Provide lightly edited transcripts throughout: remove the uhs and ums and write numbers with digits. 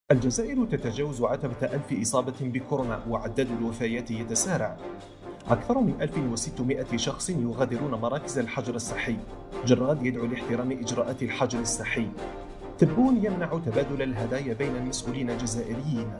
الجزائر تتجاوز عتبة 1000 إصابة بكورونا وعدد الوفيات يتسارع. أكثر من 1600 شخص يغادرون مراكز الحجر الصحي. جراد يدعو لاحترام إجراءات الحجر الصحي. تبون يمنع تبادل الهدايا بين المسؤولين الجزائريين.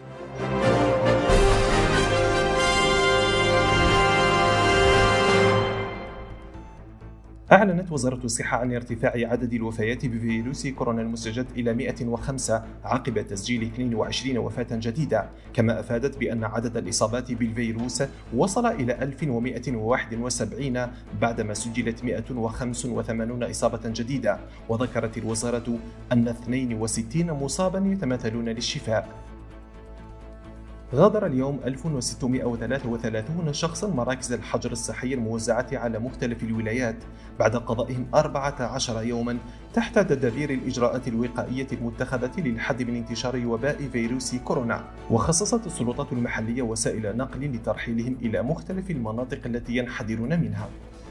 أعلنت وزارة الصحة عن ارتفاع عدد الوفيات بفيروس كورونا المستجد إلى 105 عقب تسجيل 22 وفاة جديدة، كما أفادت بأن عدد الإصابات بالفيروس وصل إلى 1171 بعدما سجلت 185 إصابة جديدة. وذكرت الوزارة أن 62 مصابا يتماثلون للشفاء. غادر اليوم 1633 شخصا مراكز الحجر الصحي الموزعة على مختلف الولايات بعد قضائهم 14 يوما تحت تدابير الإجراءات الوقائية المتخذة للحد من انتشار وباء فيروس كورونا. وخصصت السلطات المحلية وسائل نقل لترحيلهم إلى مختلف المناطق التي ينحدرون منها.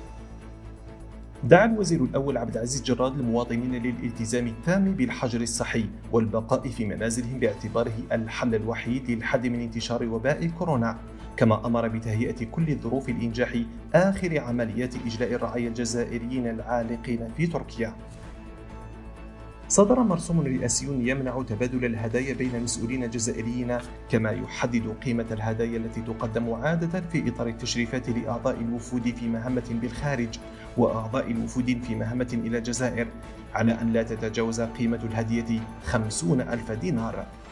دعا الوزير الأول عبد العزيز جراد المواطنين للالتزام التام بالحجر الصحي والبقاء في منازلهم باعتباره الحل الوحيد للحد من انتشار وباء كورونا، كما أمر بتهيئة كل ظروف الإنجاح آخر عمليات إجلاء الرعايا الجزائريين العالقين في تركيا. صدر مرسوم رئاسي يمنع تبادل الهدايا بين المسؤولين الجزائريين، كما يحدد قيمة الهدايا التي تقدم عادة في إطار التشريفات لأعضاء الوفود في مهمة بالخارج وأعضاء الوفود في مهمة إلى الجزائر، على أن لا تتجاوز قيمة الهدية 50,000 دينار.